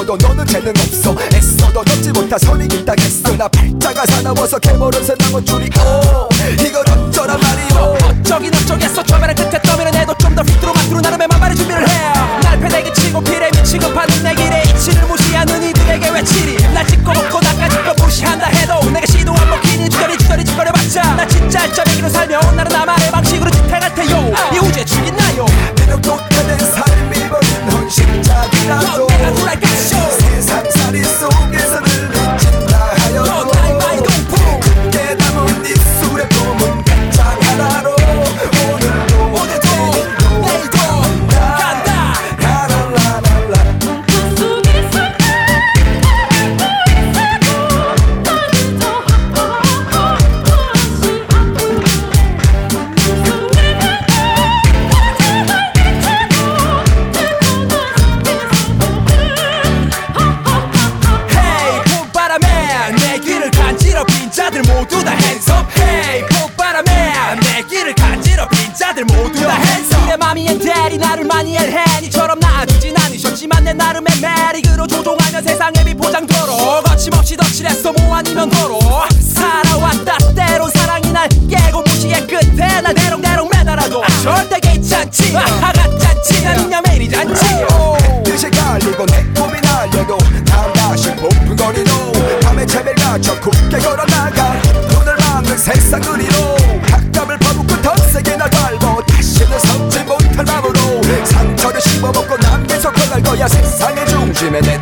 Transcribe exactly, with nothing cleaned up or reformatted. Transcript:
해도 너는 재능 없어. 애써도 넘지 못한 선이 있다겠어. 나 팔자가 사나워서 개버릇은 나못 줄이고 이걸 어쩌란 말이오. 어쩌긴 어쩌겠어. 처음에는 끝에 떠미는 해도 좀 더 휘뚜루 마뚜루 나름의 만반의 준비를 해. 날 패대기 치고 필에 미치고파는 내 길에 이치를 무시하는 이들에게 외치리. 날 찍고 먹고 나까지 거 무시한다 해도 내가 시도 안 먹히니 주저리 주저리 짓거려봤자 나 진짜 알짜배기로 살면 나는 나만의 방식으로 지탱할 테요. 이후제 죽이나요. 비록 독하는 삶이 버린 헌신작이라도 내가 놀랄겠쇼. 세상살이 속에서는 미친다 하여도 굳게 담은 입술의 꿈은 가장 하나로 오늘도 오늘도 내일도 간다 라라라라라. Hey 봄바람에 내 귀를 간지럽힌 자들 모두 다 hands up. Hey 봄바람에 내 귀를 간지럽힌 자들 모두 다 hands up. 내 맘이 엔텔이 나를 많이 헬해. 니처럼 낳아주진 않으셨지만 내 나름의 매력으로 조종하며 세상에 비포장도록 거침없이 덧칠했어 뭐 아니면 도로 살아왔다. 때론 사랑이 날 깨고 무시의 끝에 날 대롱대롱 매달아도 절대 괜찮지. 아하 가짠치 아니냐 매일이 잔치. 뜻이 갈리고 내 꿈이 날려도 다음 다시 폭풍거리도 밤에 재배를 갖춰 굳게 걸어나가 눈을 막는 세상 그리로 학감을 퍼붓고 더 세게 날 밟어 다시는 서지 못할 마음으로 상처를 씹어먹고 난 계속 걸날 거야. 세상의 중심에 내